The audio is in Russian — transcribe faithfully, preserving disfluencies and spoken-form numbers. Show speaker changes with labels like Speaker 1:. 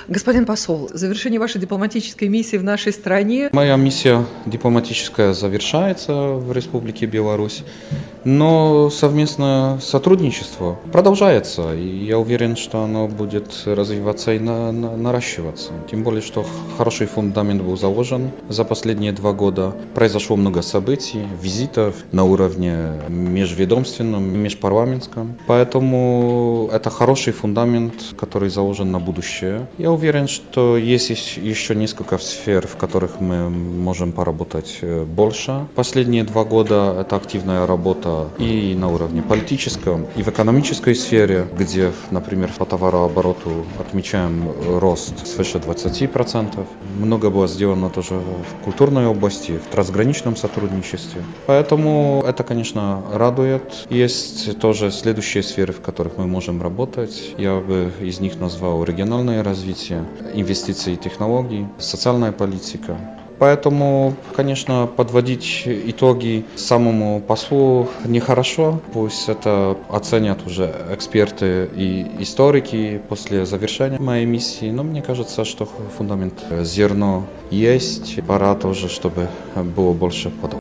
Speaker 1: Господин посол, завершение вашей дипломатической миссии в нашей стране.
Speaker 2: Моя миссия дипломатическая завершается в Республике Беларусь, но совместное сотрудничество продолжается, и я уверен, что оно будет развиваться и на, на, наращиваться. Тем более, что хороший фундамент был заложен за последние два года. Произошло много событий, визитов на уровне межведомственном, межпарламентском. Поэтому это хороший фундамент, который заложен на будущее. Я уверен, что есть еще несколько сфер, в которых мы можем поработать больше. Последние два года это активная работа и на уровне политическом, и в экономической сфере, где, например, по товарообороту отмечаем рост свыше двадцати процентов. Много было сделано тоже в культурной области, в трансграничном сотрудничестве. Поэтому это, конечно, радует. Есть тоже следующие сферы, в которых мы можем работать. Я бы из них назвал региональное развитие, инвестиции и технологии, социальная политика. Поэтому, конечно, подводить итоги самому послу нехорошо. Пусть это оценят уже эксперты и историки после завершения моей миссии. Но мне кажется, что фундамент, зерно есть. Пора тоже, чтобы было больше подобного.